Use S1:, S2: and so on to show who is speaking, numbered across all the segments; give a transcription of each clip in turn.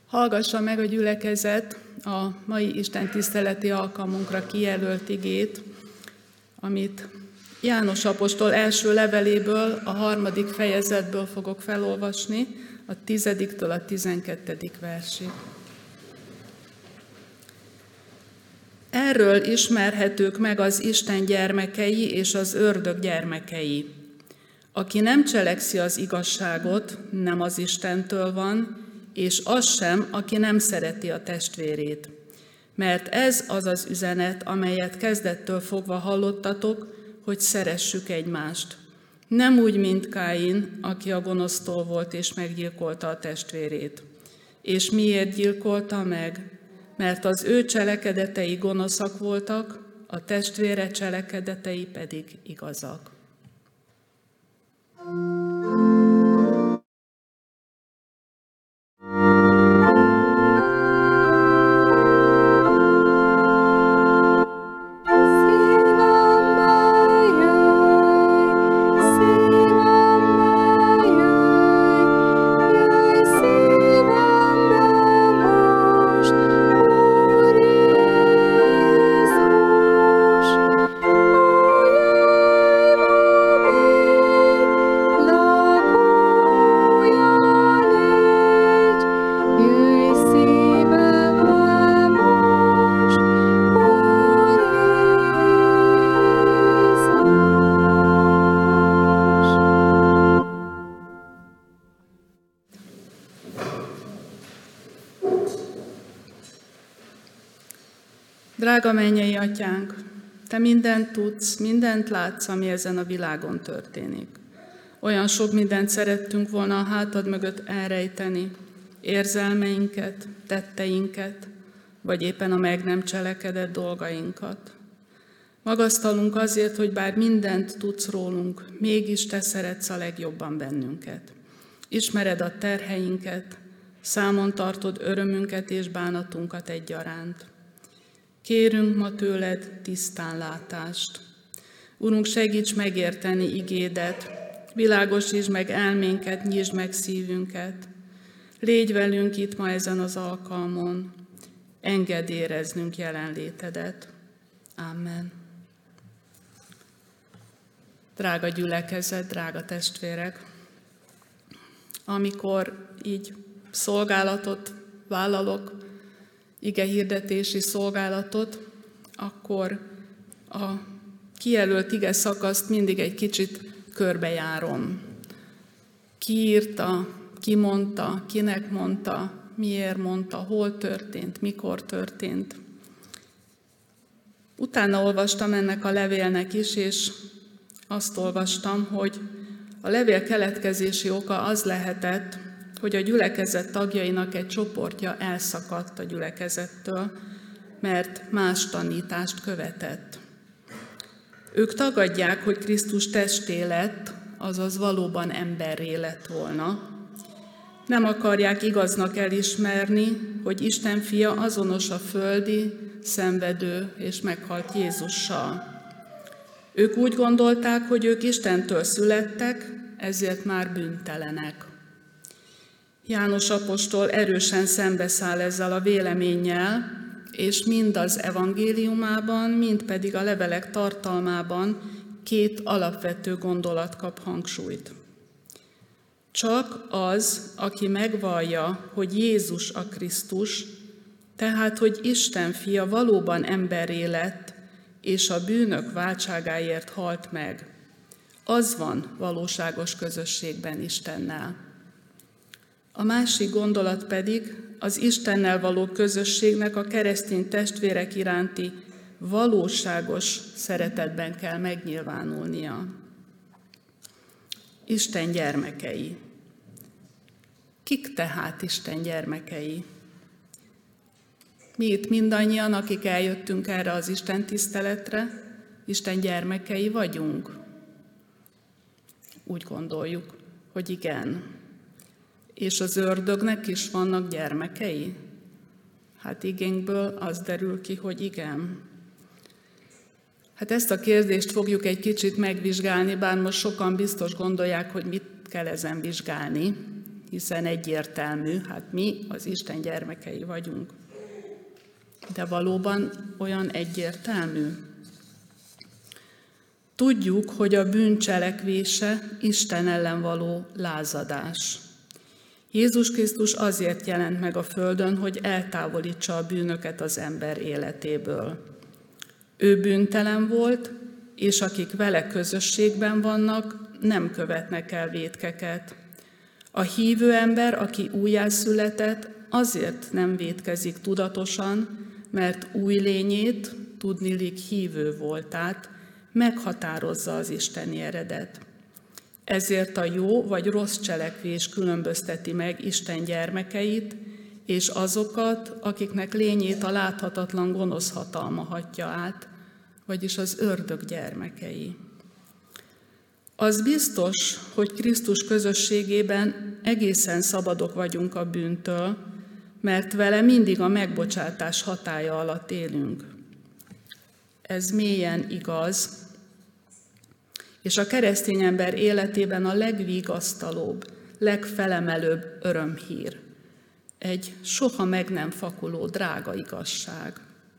S1: Hallgassa meg a gyülekezet a mai istentiszteleti alkalmunkra kijelölt igét, amit János apostol első leveléből, a 3. fejezetből fogok felolvasni, a 10-től a 12. versig. Erről ismerhetők meg az Isten gyermekei és az ördög gyermekei. Aki nem cselekszi az igazságot, nem az Istentől van, és az sem, aki nem szereti a testvérét. Mert ez az az üzenet, amelyet kezdettől fogva hallottatok, hogy szeressük egymást. Nem úgy, mint Káin, aki a gonosztól volt és meggyilkolta a testvérét. És miért gyilkolta meg? Mert az ő cselekedetei gonoszak voltak, a testvére cselekedetei pedig igazak. Drága mennyei Atyánk, Te mindent tudsz, mindent látsz, ami ezen a világon történik. Olyan sok mindent szerettünk volna a hátad mögött elrejteni, érzelmeinket, tetteinket, vagy éppen a meg nem cselekedett dolgainkat. Magasztalunk azért, hogy bár mindent tudsz rólunk, mégis Te szeretsz a legjobban bennünket. Ismered a terheinket, számon tartod örömünket és bánatunkat egyaránt. Kérünk ma tőled tisztánlátást. Urunk, segíts megérteni igédet, világosítsd meg elménket, nyisd meg szívünket. Légy velünk itt ma ezen az alkalmon, engedd éreznünk jelenlétedet. Amen. Drága gyülekezet, drága testvérek, amikor így szolgálatot vállalok, igehirdetési szolgálatot, akkor a kijelölt ige szakaszt mindig egy kicsit körbejárom. Ki írta, ki mondta, kinek mondta, miért mondta, hol történt, mikor történt. Utána olvastam ennek a levélnek is, és azt olvastam, hogy a levél keletkezési oka az lehetett, hogy a gyülekezet tagjainak egy csoportja elszakadt a gyülekezettől, mert más tanítást követett. Ők tagadják, hogy Krisztus testé lett, azaz valóban emberré lett volna. Nem akarják igaznak elismerni, hogy Isten fia azonos a földi, szenvedő és meghalt Jézussal. Ők úgy gondolták, hogy ők Istentől születtek, ezért már bűntelenek. János apostol erősen szembeszáll ezzel a véleménnyel, és mind az evangéliumában, mind pedig a levelek tartalmában két alapvető gondolat kap hangsúlyt. Csak az, aki megvallja, hogy Jézus a Krisztus, tehát, hogy Isten fia valóban emberré lett, és a bűnök váltságáért halt meg, az van valóságos közösségben Istennel. A másik gondolat pedig az Istennel való közösségnek a keresztény testvérek iránti valóságos szeretetben kell megnyilvánulnia. Isten gyermekei. Kik tehát Isten gyermekei? Mi itt mindannyian, akik eljöttünk erre az Isten tiszteletre, Isten gyermekei vagyunk? Úgy gondoljuk, hogy igen. És az ördögnek is vannak gyermekei? Hát igénkből az derül ki, hogy igen. Hát ezt a kérdést fogjuk egy kicsit megvizsgálni, bár most sokan biztos gondolják, hogy mit kell ezen vizsgálni. hiszen egyértelmű, hát mi az Isten gyermekei vagyunk. De valóban olyan egyértelmű? Tudjuk, hogy a bűn cselekvése Isten ellen való lázadás. Jézus Krisztus azért jelent meg a földön, hogy eltávolítsa a bűnöket az ember életéből. Ő bűntelen volt, és akik vele közösségben vannak, nem követnek el vétkeket. A hívő ember, aki újjászületett, azért nem vétkezik tudatosan, mert új lényét, tudniillik hívő voltát, meghatározza az isteni eredet. Ezért a jó vagy rossz cselekvés különbözteti meg Isten gyermekeit, és azokat, akiknek lényét a láthatatlan gonosz hatalma hatja át, vagyis az ördög gyermekei. Az biztos, hogy Krisztus közösségében egészen szabadok vagyunk a bűntől, mert vele mindig a megbocsátás hatálya alatt élünk. Ez mélyen igaz, és a keresztény ember életében a legvigasztalóbb, legfelemelőbb örömhír. Egy soha meg nem fakuló drága igazság.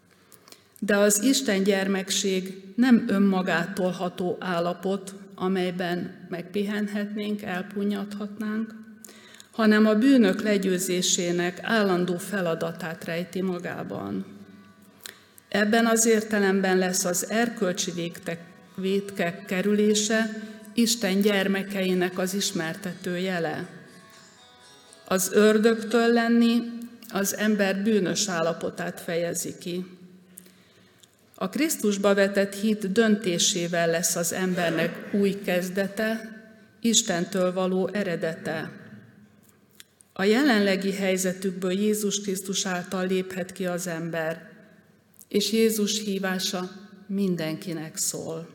S1: De az Isten gyermekség nem önmagától ható állapot, amelyben megpihenhetnénk, elpunyadhatnánk, hanem a bűnök legyőzésének állandó feladatát rejti magában. Ebben az értelemben lesz az erkölcsi vétkek kerülése Isten gyermekeinek az ismertető jele. Az ördögtől lenni az ember bűnös állapotát fejezi ki. A Krisztusba vetett hit döntésével lesz az embernek új kezdete, Istentől való eredete. A jelenlegi helyzetükből Jézus Krisztus által léphet ki az ember, és Jézus hívása mindenkinek szól.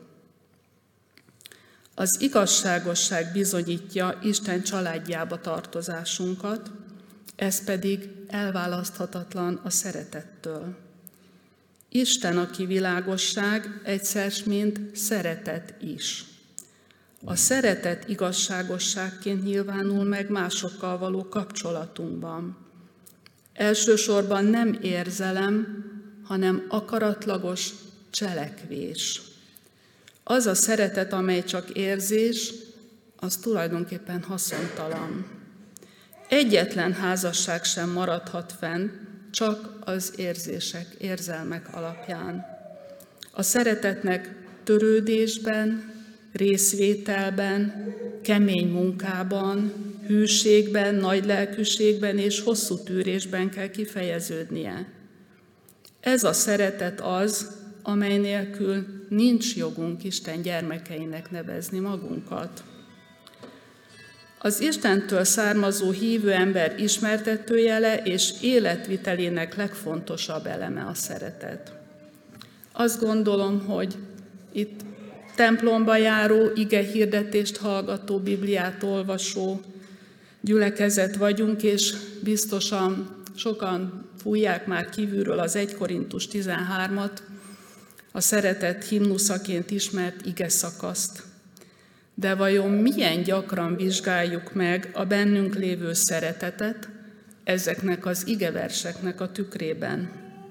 S1: Az igazságosság bizonyítja Isten családjába tartozásunkat, ez pedig elválaszthatatlan a szeretettől. Isten, aki világosság, egyszer mint szeretet is. A szeretet igazságosságként nyilvánul meg másokkal való kapcsolatunkban. Elsősorban nem érzelem, hanem akaratlagos cselekvés. Az a szeretet, amely csak érzés, az tulajdonképpen haszontalan. Egyetlen házasság sem maradhat fenn, csak az érzések, érzelmek alapján. A szeretetnek törődésben, részvételben, kemény munkában, hűségben, nagy lelkűségben és hosszú tűrésben kell kifejeződnie. Ez a szeretet az, amely nélkül nincs jogunk Isten gyermekeinek nevezni magunkat. Az Istentől származó hívő ember ismertetőjele és életvitelének legfontosabb eleme a szeretet. Azt gondolom, hogy itt templomba járó, igehirdetést hallgató, Bibliát olvasó gyülekezet vagyunk, és biztosan sokan fújják már kívülről az 1 Korintus 13-at, a szeretet himnuszaként ismert igeszakaszt. De vajon milyen gyakran vizsgáljuk meg a bennünk lévő szeretetet ezeknek az igeverseknek a tükrében?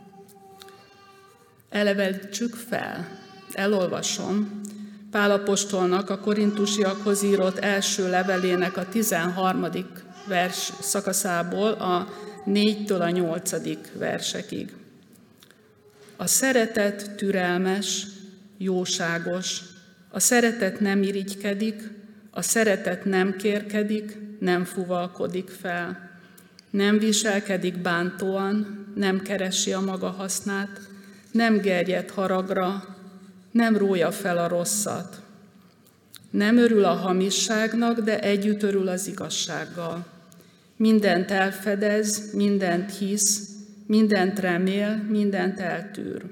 S1: Elevenítsük fel, elolvasom Pál apostolnak a korintusiakhoz írott első levelének a 13. vers szakaszából a 4-től a 8. versekig. A szeretet türelmes, jóságos, a szeretet nem irigykedik, a szeretet nem kérkedik, nem fuvalkodik fel, nem viselkedik bántóan, nem keresi a maga hasznát, nem gerjed haragra, nem rója fel a rosszat. Nem örül a hamisságnak, de együtt örül az igazsággal. Mindent elfedez, mindent hisz, mindent remél, mindent eltűr.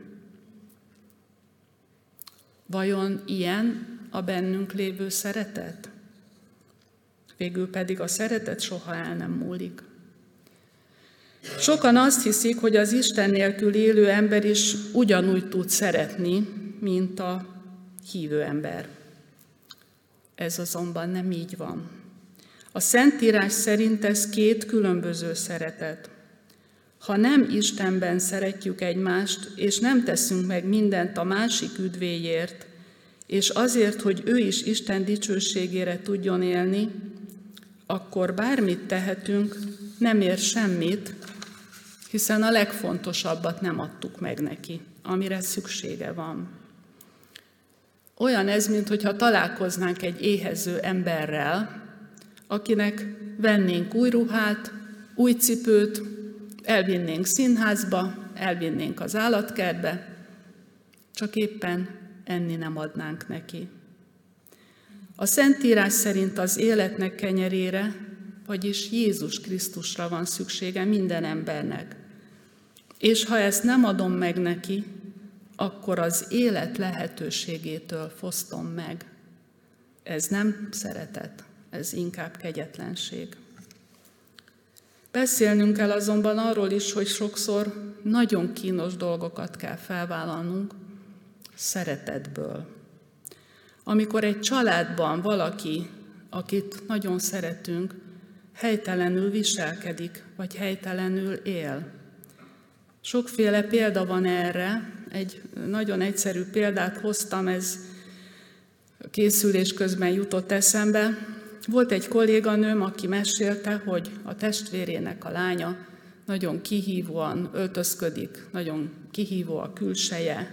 S1: Vajon ilyen a bennünk lévő szeretet? Végül pedig a szeretet soha el nem múlik. Sokan azt hiszik, hogy az Isten nélkül élő ember is ugyanúgy tud szeretni, mint a hívő ember. Ez azonban nem így van. A Szentírás szerint ez két különböző szeretet. Ha nem Istenben szeretjük egymást, és nem teszünk meg mindent a másik üdvéért, és azért, hogy ő is Isten dicsőségére tudjon élni, akkor bármit tehetünk, nem ér semmit, hiszen a legfontosabbat nem adtuk meg neki, amire szüksége van. Olyan ez, mintha találkoznánk egy éhező emberrel, akinek vennénk új ruhát, új cipőt, elvinnénk színházba, elvinnénk az állatkertbe, csak éppen enni nem adnánk neki. A Szentírás szerint az életnek kenyerére, vagyis Jézus Krisztusra van szüksége minden embernek. És ha ezt nem adom meg neki, akkor az élet lehetőségétől fosztom meg. Ez nem szeretet, ez inkább kegyetlenség. Beszélnünk kell azonban arról is, hogy sokszor nagyon kínos dolgokat kell felvállalnunk szeretetből. Amikor egy családban valaki, akit nagyon szeretünk, helytelenül viselkedik, vagy helytelenül él. Sokféle példa van erre, egy nagyon egyszerű példát hoztam, ez készülés közben jutott eszembe. Volt egy kolléganőm, aki mesélte, hogy a testvérének a lánya nagyon kihívóan öltözködik, nagyon kihívó a külseje,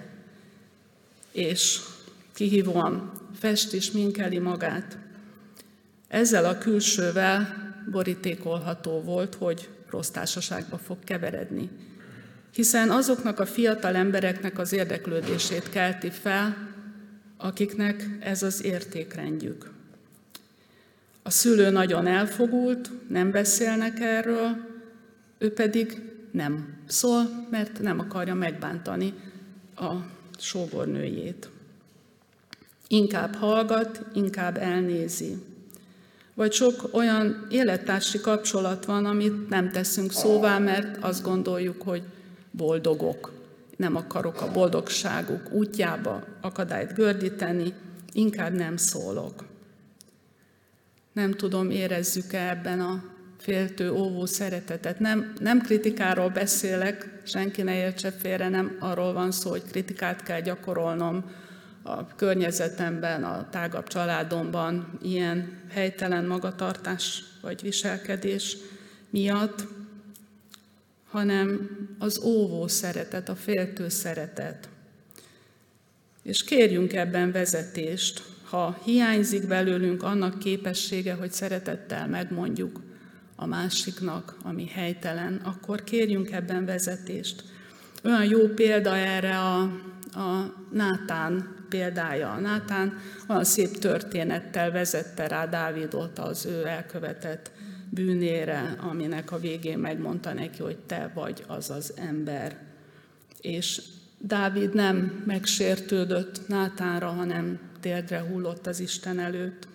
S1: és kihívóan fest és sminkeli magát. Ezzel a külsővel borítékolható volt, hogy rossz társaságba fog keveredni. Hiszen azoknak a fiatal embereknek az érdeklődését kelti fel, akiknek ez az értékrendjük. A szülő nagyon elfogult, nem beszélnek erről, ő pedig nem szól, mert nem akarja megbántani a sógornőjét. Inkább hallgat, inkább elnézi. Vagy sok olyan élettársi kapcsolat van, amit nem teszünk szóvá, mert azt gondoljuk, hogy boldogok. Nem akarok a boldogságuk útjába akadályt gördíteni, inkább nem szólok. Nem tudom, érezzük-e ebben a féltő, óvó szeretetet. Nem kritikáról beszélek, senki ne értse félre, nem arról van szó, hogy kritikát kell gyakorolnom a környezetemben, a tágabb családomban ilyen helytelen magatartás vagy viselkedés miatt, hanem az óvó szeretet, a féltő szeretet. És kérjünk ebben vezetést, ha hiányzik belőlünk annak képessége, hogy szeretettel megmondjuk a másiknak, ami helytelen, akkor kérjünk ebben vezetést. Olyan jó példa erre a Nátán példája. A Nátán olyan szép történettel vezette rá Dávidot az ő elkövetett bűnére, aminek a végén megmondta neki, hogy te vagy az az ember. És Dávid nem megsértődött Nátánra, hanem térdre hullott az Isten előtt.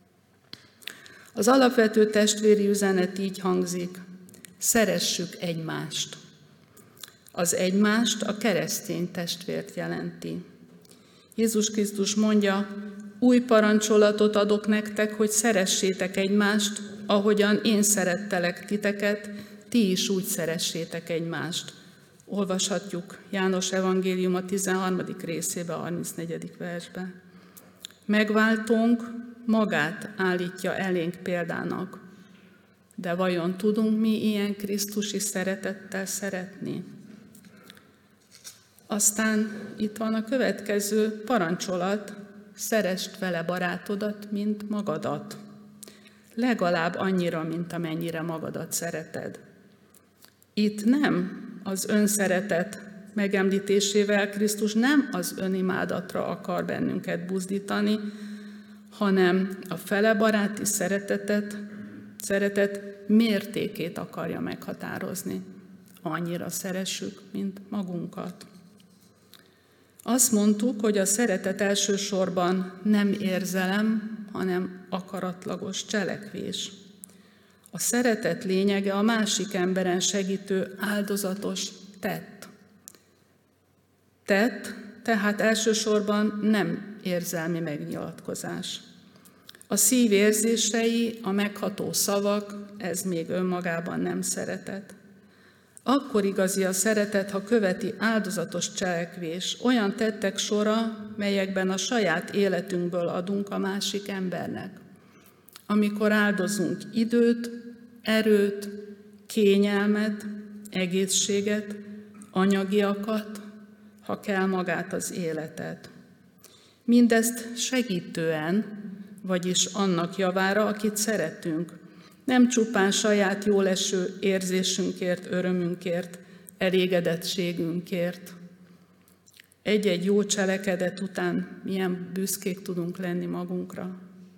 S1: Az alapvető testvéri üzenet így hangzik: szeressük egymást. Az egymást a keresztény testvért jelenti. Jézus Krisztus mondja, új parancsolatot adok nektek, hogy szeressétek egymást, ahogyan én szerettelek titeket, ti is úgy szeressétek egymást. Olvashatjuk János evangélium a 13. részébe, a 34. versbe. Megváltónk magát állítja elénk példának, de vajon tudunk mi ilyen krisztusi szeretettel szeretni? Aztán itt van a következő parancsolat, szeresd vele barátodat, mint magadat. Legalább annyira, mint amennyire magadat szereted. Itt nem az önszeretet megemlítésével Krisztus nem az önimádatra akar bennünket buzdítani, hanem a felebaráti szeretet mértékét akarja meghatározni. Annyira szeressük, mint magunkat. Azt mondtuk, hogy a szeretet elsősorban nem érzelem, hanem akaratlagos cselekvés. A szeretet lényege a másik emberen segítő áldozatos tett. Tett, tehát elsősorban nem érzelmi megnyilatkozás. A szív érzései, a megható szavak, ez még önmagában nem szeretet. Akkor igazi a szeretet, ha követi áldozatos cselekvés, olyan tettek sora, melyekben a saját életünkből adunk a másik embernek. Amikor áldozunk időt, erőt, kényelmet, egészséget, anyagiakat, ha kell magát az életet. Mindezt segítően, vagyis annak javára, akit szeretünk, nem csupán saját jóleső érzésünkért, örömünkért, elégedettségünkért. Egy-egy jó cselekedet után milyen büszkék tudunk lenni magunkra.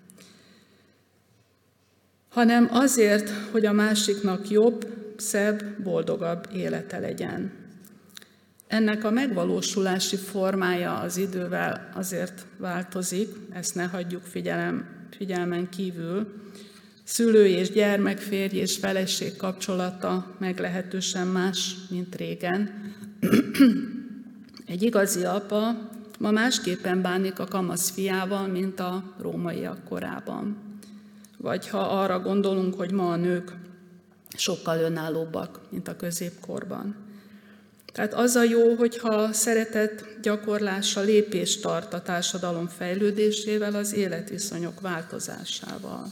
S1: Hanem azért, hogy a másiknak jobb, szebb, boldogabb élete legyen. Ennek a megvalósulási formája az idővel azért változik, ezt ne hagyjuk figyelmen kívül. Szülő és gyermek, férj és feleség kapcsolata meglehetősen más, mint régen. Egy igazi apa ma másképpen bánik a kamasz fiával, mint a rómaiak korában. Vagy ha arra gondolunk, hogy ma a nők sokkal önállóbbak, mint a középkorban. Tehát az a jó, hogyha szeretet gyakorlása lépést tart a társadalom fejlődésével, az életviszonyok változásával.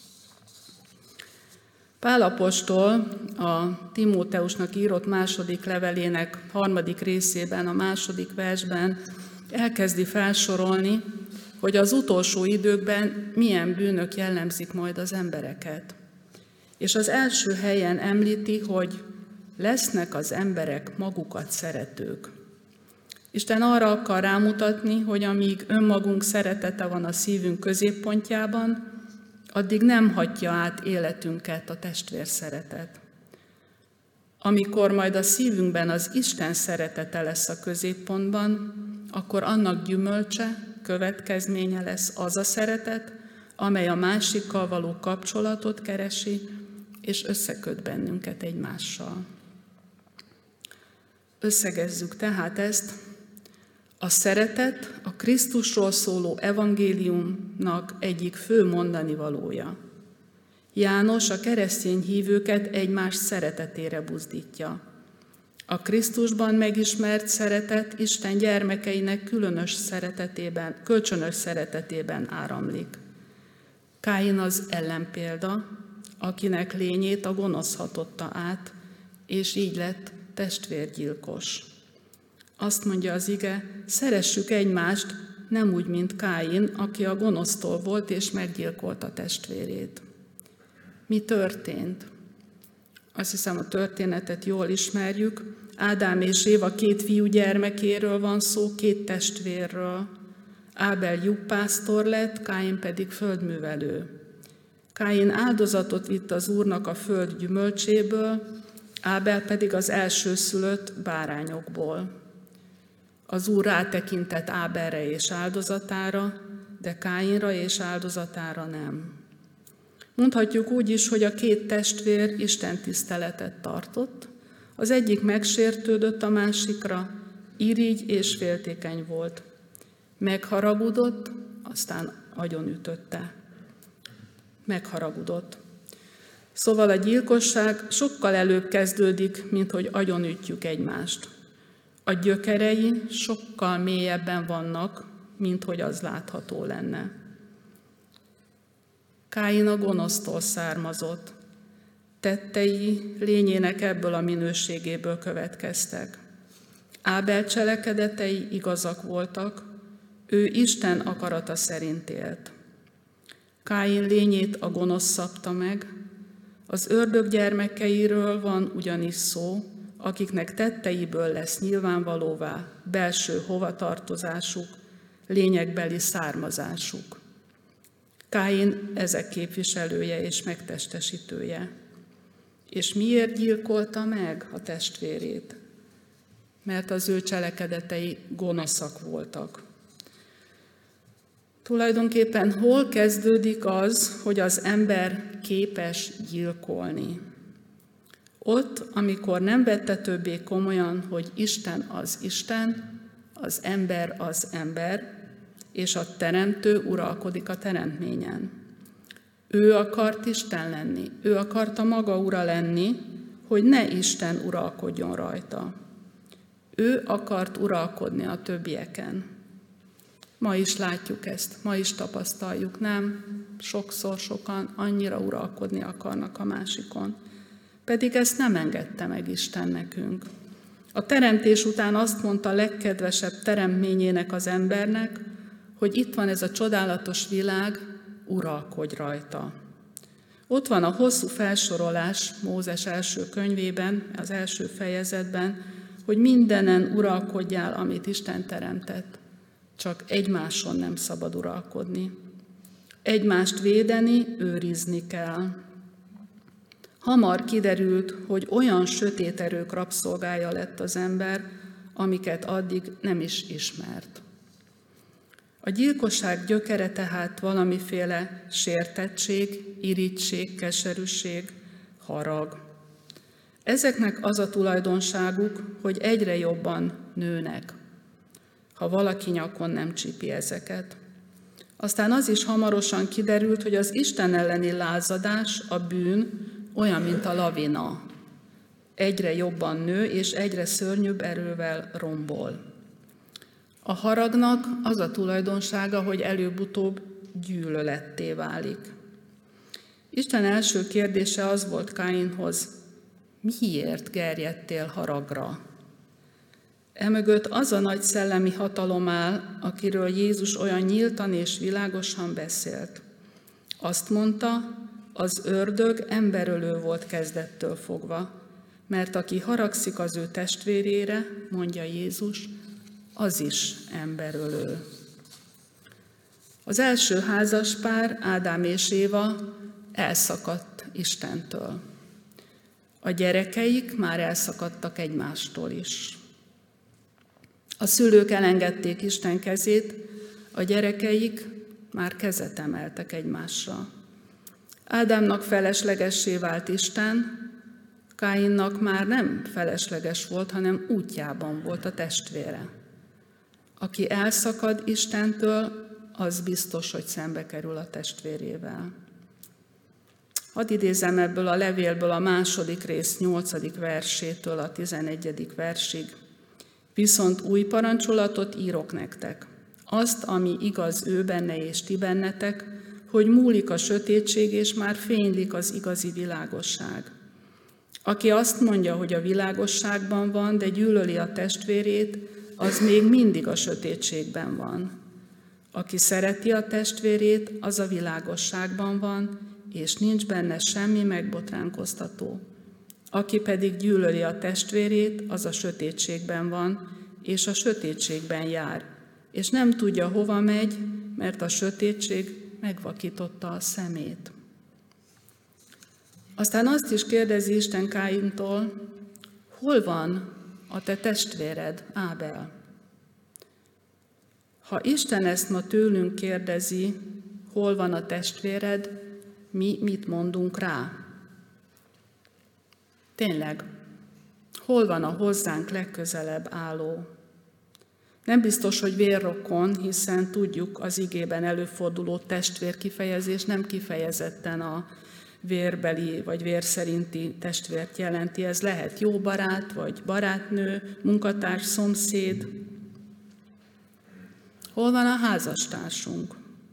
S1: Pál apostol a Timóteusnak írott második levelének 3. részében, a 2. versben elkezdi felsorolni, hogy az utolsó időkben milyen bűnök jellemzik majd az embereket. És az első helyen említi, hogy lesznek az emberek magukat szeretők. Isten arra akar rámutatni, hogy amíg önmagunk szeretete van a szívünk középpontjában, addig nem hagyja át életünket a testvér szeretet. Amikor majd a szívünkben az Isten szeretete lesz a középpontban, akkor annak gyümölcse, következménye lesz az a szeretet, amely a másikkal való kapcsolatot keresi, és összeköt bennünket egymással. Összegezzük tehát ezt. A szeretet a Krisztusról szóló evangéliumnak egyik fő mondanivalója. János a keresztény hívőket egymás szeretetére buzdítja. A Krisztusban megismert szeretet Isten gyermekeinek kölcsönös szeretetében áramlik. Káin az ellenpélda, akinek lényét a gonosz hatotta át, és így lett testvérgyilkos. Azt mondja az ige, szeressük egymást, nem úgy, mint Káin, aki a gonosztól volt és meggyilkolta testvérét. Mi történt? Azt hiszem, a történetet jól ismerjük. Ádám és Éva 2 fiúgyermekéről van szó, 2 testvérről. Ábel juhpásztor lett, Káin pedig földművelő. Káin áldozatot vitt az Úrnak a föld gyümölcséből, Ábel pedig az elsőszülött bárányokból. Az Úr rátekintett Ábelre és áldozatára, de Káinra és áldozatára nem. Mondhatjuk úgy is, hogy a 2 testvér Isten tiszteletet tartott, az egyik megsértődött a másikra, irigy és féltékeny volt. Megharagudott, aztán agyonütötte. Megharagudott. Szóval a gyilkosság sokkal előbb kezdődik, mint hogy agyonütjük egymást. A gyökerei sokkal mélyebben vannak, mint hogy az látható lenne. Káin a gonosztól származott. Tettei lényének ebből a minőségéből következtek. Ábel cselekedetei igazak voltak, ő Isten akarata szerint élt. Káin lényét a gonosz szabta meg, az ördög gyermekeiről van ugyanis szó, akiknek tetteiből lesz nyilvánvalóvá belső hovatartozásuk, lényegbeli származásuk. Káin ezek képviselője és megtestesítője. És miért gyilkolta meg a testvérét? Mert az ő cselekedetei gonoszak voltak. Tulajdonképpen hol kezdődik az, hogy az ember képes gyilkolni? Ott, amikor nem vette többé komolyan, hogy Isten, az ember, és a teremtő uralkodik a teremtményen. Ő akart Isten lenni, ő akarta maga ura lenni, hogy ne Isten uralkodjon rajta. Ő akart uralkodni a többieken. Ma is látjuk ezt, ma is tapasztaljuk, nem? Sokszor sokan annyira uralkodni akarnak a másikon. Pedig ezt nem engedte meg Isten nekünk. A teremtés után azt mondta a legkedvesebb teremtményének, az embernek, hogy itt van ez a csodálatos világ, uralkodj rajta. Ott van a hosszú felsorolás Mózes első könyvében, az első fejezetben, hogy mindenen uralkodjál, amit Isten teremtett. Csak egymáson nem szabad uralkodni. Egymást védeni, őrizni kell. Hamar kiderült, hogy olyan sötét erők rabszolgája lett az ember, amiket addig nem is ismert. A gyilkosság gyökere tehát valamiféle sértettség, irigység, keserűség, harag. Ezeknek az a tulajdonságuk, hogy egyre jobban nőnek, ha valaki nyakon nem csípi ezeket. Aztán az is hamarosan kiderült, hogy az Isten elleni lázadás, a bűn olyan, mint a lavina. Egyre jobban nő, és egyre szörnyűbb erővel rombol. A haragnak az a tulajdonsága, hogy előbb-utóbb gyűlöletté válik. Isten első kérdése az volt Káinhoz: miért gerjedtél haragra? Emögött az a nagy szellemi hatalom áll, akiről Jézus olyan nyíltan és világosan beszélt. Azt mondta, az ördög emberölő volt kezdettől fogva, mert aki haragszik az ő testvérére, mondja Jézus, az is emberölő. Az első házaspár, Ádám és Éva elszakadt Istentől. A gyerekeik már elszakadtak egymástól is. A szülők elengedték Isten kezét, a gyerekeik már kezet emeltek egymásra. Ádámnak feleslegessé vált Isten, Káinnak már nem felesleges volt, hanem útjában volt a testvére. Aki elszakad Istentől, az biztos, hogy szembe kerül a testvérével. Hadd idézem ebből a levélből a második rész 8. versétől a 11. versig. Viszont új parancsolatot írok nektek, azt, ami igaz ő benne és ti bennetek, hogy múlik a sötétség, és már fénylik az igazi világosság. Aki azt mondja, hogy a világosságban van, de gyűlöli a testvérét, az még mindig a sötétségben van. Aki szereti a testvérét, az a világosságban van, és nincs benne semmi megbotránkoztató. Aki pedig gyűlöli a testvérét, az a sötétségben van, és a sötétségben jár, és nem tudja, hova megy, mert a sötétség megvakította a szemét. Aztán azt is kérdezi Isten Káintól, hol van a te testvéred, Ábel? Ha Isten ezt ma tőlünk kérdezi, hol van a testvéred, mi mit mondunk rá? Tényleg, hol van a hozzánk legközelebb álló? Nem biztos, hogy vérrokon, hiszen tudjuk, az igében előforduló testvér kifejezés nem kifejezetten a vérbeli vagy vér szerinti testvért jelenti. Ez lehet jó barát, vagy barátnő, munkatárs, szomszéd. Hol van a házastársunk?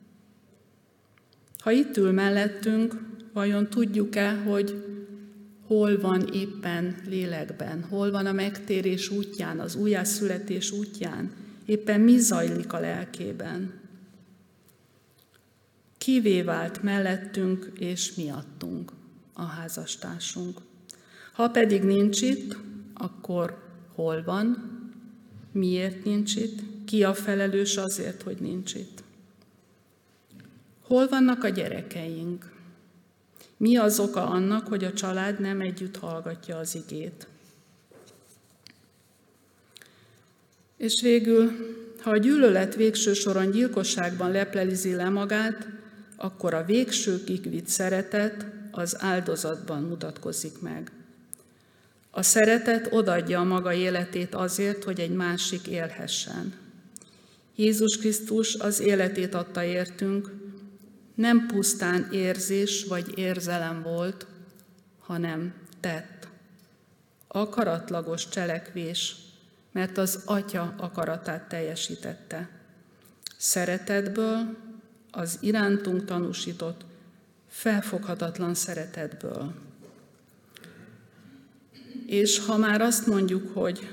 S1: Ha itt ül mellettünk, vajon tudjuk-e, hogy hol van éppen lélekben, hol van a megtérés útján, az újjászületés útján, éppen mi zajlik a lelkében? Kivé vált mellettünk és miattunk a házastársunk. Ha pedig nincs itt, akkor hol van, miért nincs itt, ki a felelős azért, hogy nincs itt? Hol vannak a gyerekeink? Mi az oka annak, hogy a család nem együtt hallgatja az igét? És végül, ha a gyűlölet végső soron gyilkosságban leplelizi le magát, akkor a végsőkig vitt szeretet az áldozatban mutatkozik meg. A szeretet odaadja a maga életét azért, hogy egy másik élhessen. Jézus Krisztus az életét adta értünk, nem pusztán érzés vagy érzelem volt, hanem tett. Akaratlagos cselekvés, mert az Atya akaratát teljesítette. Szeretetből, az irántunk tanúsított, felfoghatatlan szeretetből. És ha már azt mondjuk, hogy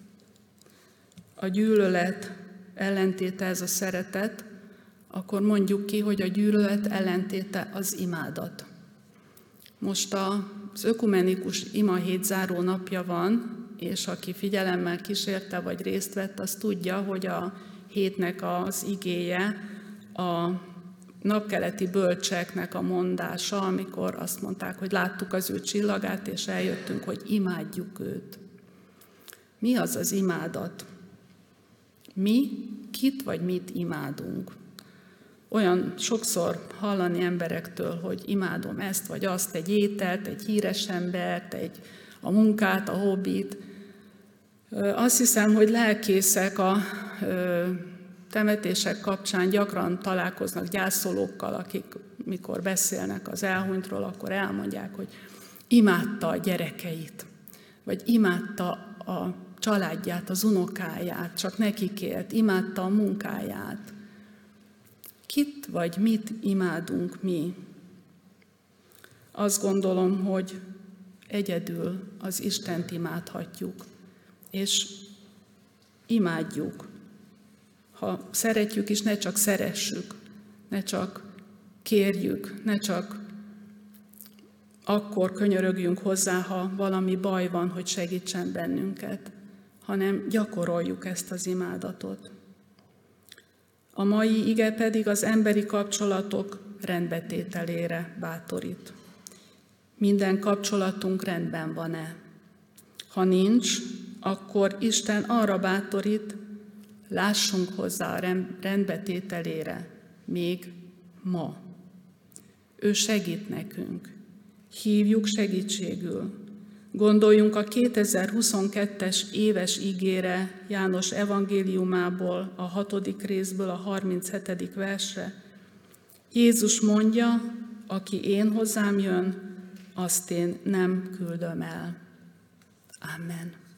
S1: a gyűlölet ellentéte ez a szeretet, akkor mondjuk ki, hogy a gyűlölet ellentéte az imádat. Most az ökumenikus imahét záró napja van, és aki figyelemmel kísérte vagy részt vett, az tudja, hogy a hétnek az igéje a napkeleti bölcseknek a mondása, amikor azt mondták, hogy láttuk az ő csillagát, és eljöttünk, hogy imádjuk őt. Mi az az imádat? Mi kit vagy mit imádunk? Olyan sokszor hallani emberektől, hogy imádom ezt vagy azt, egy ételt, egy híres embert, a munkát, a hobbit. Azt hiszem, hogy lelkészek a temetések kapcsán gyakran találkoznak gyászolókkal, akik mikor beszélnek az elhunytról, akkor elmondják, hogy imádta a gyerekeit, vagy imádta a családját, az unokáját, csak nekik élt, imádta a munkáját. Kit vagy mit imádunk mi? Azt gondolom, hogy egyedül az Istent imádhatjuk, és imádjuk. Ha szeretjük is, ne csak szeressük, ne csak kérjük, ne csak akkor könyörögjünk hozzá, ha valami baj van, hogy segítsen bennünket, hanem gyakoroljuk ezt az imádatot. A mai ige pedig az emberi kapcsolatok rendbetételére bátorít. Minden kapcsolatunk rendben van-e? Ha nincs, akkor Isten arra bátorít, lássunk hozzá a rendbetételére, még ma. Ő segít nekünk. Hívjuk segítségül. Gondoljunk a 2022-es éves ígére János evangéliumából, a 6. részből a 37. versre. Jézus mondja, aki én hozzám jön, azt én nem küldöm el. Amen.